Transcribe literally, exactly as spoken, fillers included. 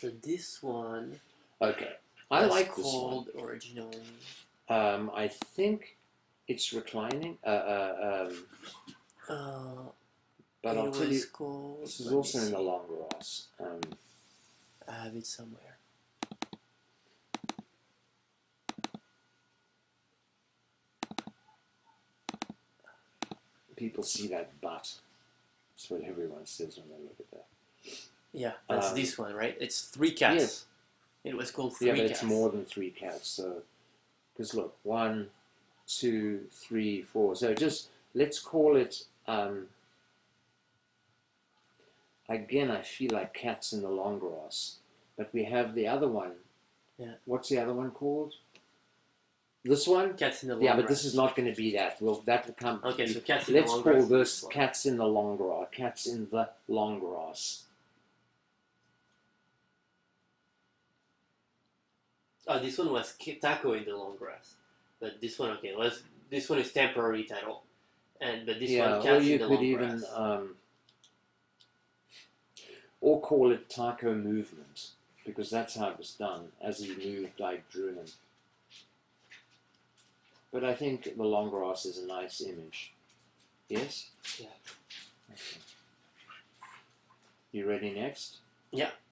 So this one Okay, I was like this one. called originally. Um, I think it's reclining. Uh, uh, um, Uh, but it I'll tell was you, called. this is let me also in the see. long grass. Um, I have it somewhere. people see that butt. That's what everyone says when they look at that. Yeah, that's Um, this one, right? It's three cats. Yes. It was called three Yeah, but cats. it's more than three cats. So, because look, one, two, three, four. So just let's call it. Um, again, I feel like cats in the long grass, but we have the other one. Yeah. What's the other one called? This one? Cats in the long Yeah, but grass. this is not going to be that. Well, that will come. Okay, so cats in Let's the long call grass. this cats in the long grass. Cats in the long grass. Oh, this one was Taco in the long grass, but this one, okay, let's. This one is temporary title, and but this yeah, one, or cats you in the could long even, grass. um, or call it Taco Movement, because that's how it was done. As he moved, I drew him. But I think the long grass is a nice image. Yes? Yeah. Okay. You ready next? Yeah.